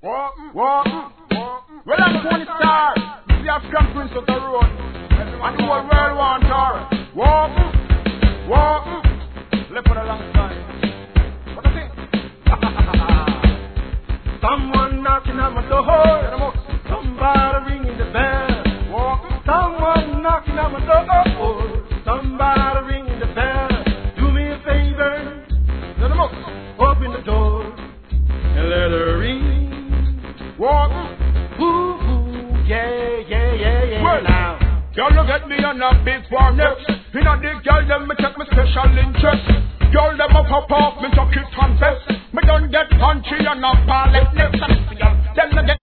What? Well, I'm Tony Star. See a scrum prince of the road. And the whole world want her. Walk. Left for a long time. What I think? Someone knocking at my door. Somebody ringing the bell. Someone knocking at my door. Somebody ringing the bell. Do me a favor. Open the door and let her ring. Walk. Ooh, yeah. Well, now, y'all look at me on a big foreneck. You know the girl them me take me special interest. Y'all them a pop off me chuck it on best. Me don't get punchy on a pallet next. Them no get